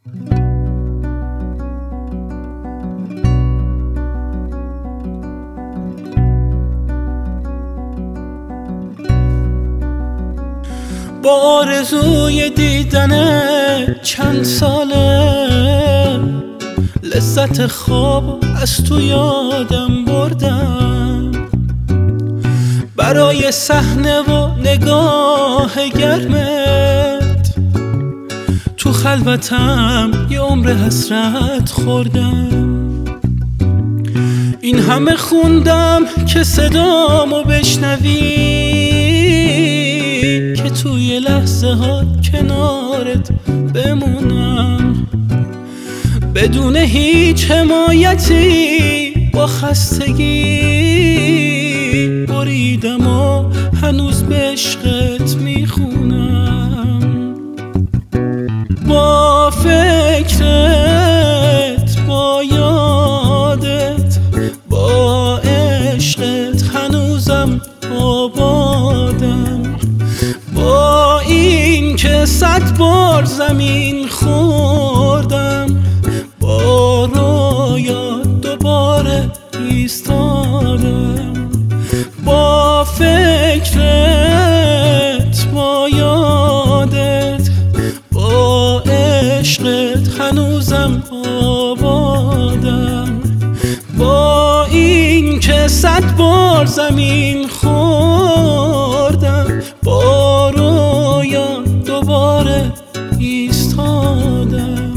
با آرزوی دیدن چند ساله لذت خواب از تو یادم بردم، برای صحنه و نگاه گرمت تو خلوتم یه عمر حسرت خوردم. این همه خوندم که صدامو بشنوی، که توی لحظه ها کنارت بمونم، بدون هیچ حمایتی با خستگی بریدم و هنوز به عشقت میخونم. با فکرت، با یادت، با عشقت هنوزم آبادم، با این که 100 بار زمین خوردم، با رویا دوباره ایستادم. با فکرت، با یادت، با عشقت هنوزم آبادم، با این که 100 بار زمین خوردم، با رویا دوباره ایستادم.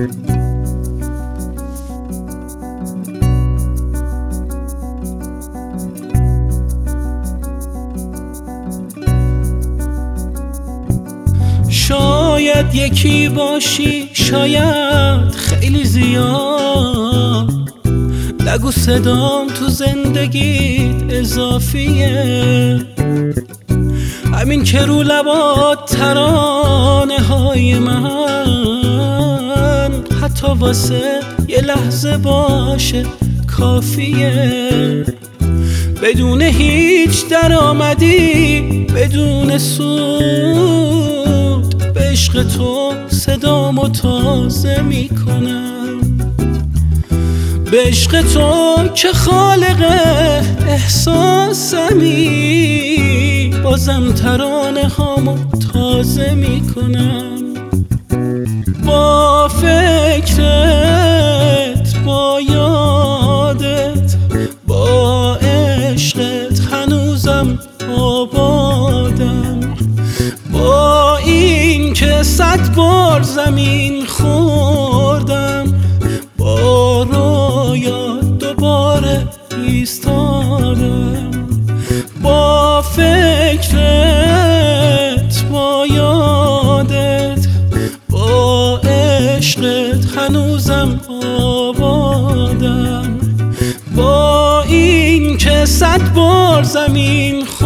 شاید یکی باشی، شاید خیلی زیاد، نگو صدام تو زندگیت اضافیه، همین که رو لبات ترانه های من حتی واسه یه لحظه باشه کافیه، بدون هیچ درآمدی، بدون سود به عشق تو صدامو تازه میکنم، به عشق تو که خالق احساسمی بازم ترانه هامو تازه میکنم. با فکرت، با یادت، با عشقت هنوزم آبادم، با این که 100 بار زمین خوردم، با رویا دوباره ایستادم. با فکرت، با یادت، با عشقت هنوزم آبادم، با این که 100 بار زمین